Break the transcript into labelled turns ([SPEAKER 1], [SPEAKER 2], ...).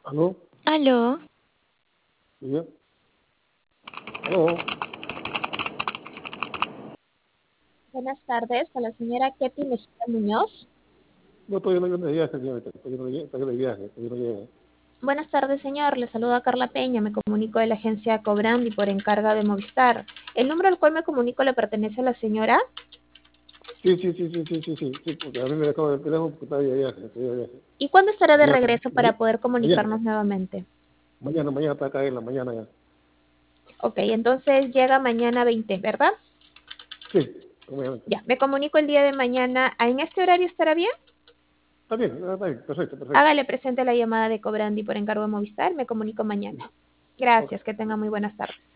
[SPEAKER 1] ¿Aló?
[SPEAKER 2] Aló,
[SPEAKER 1] ¿Ya? ¿Aló?
[SPEAKER 3] Buenas tardes, con la señora Ketty Mejía Muñoz.
[SPEAKER 1] No, todavía no viaje, señorita. Todavía no viaje, todavía no llega.
[SPEAKER 3] Buenas tardes, señor. Le saluda Carla Peña. Me comunico de la agencia Cobrandi por encarga de Movistar. ¿El número al cual me comunico le pertenece a la señora?
[SPEAKER 1] Sí, porque a mí me dejó el teléfono porque todavía de viaje, todavía de viaje.
[SPEAKER 3] ¿Y cuándo estará de
[SPEAKER 1] Mañana,
[SPEAKER 3] regreso para poder
[SPEAKER 1] mañana,
[SPEAKER 3] comunicarnos nuevamente?
[SPEAKER 1] mañana está acá en la mañana ya.
[SPEAKER 3] Ok, entonces llega mañana 20, ¿verdad?
[SPEAKER 1] Sí, mañana.
[SPEAKER 3] Ya, me comunico el día de mañana. ¿En este horario estará bien?
[SPEAKER 1] Está bien, perfecto.
[SPEAKER 3] Hágale presente la llamada de Cobrandi por encargo de Movistar. Me comunico mañana.
[SPEAKER 1] Ok.
[SPEAKER 3] Gracias, que tenga muy buenas tardes.